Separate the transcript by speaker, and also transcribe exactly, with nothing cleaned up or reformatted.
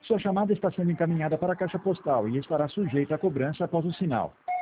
Speaker 1: Sua chamada está sendo encaminhada para a caixa postal e estará sujeita a cobrança após o sinal.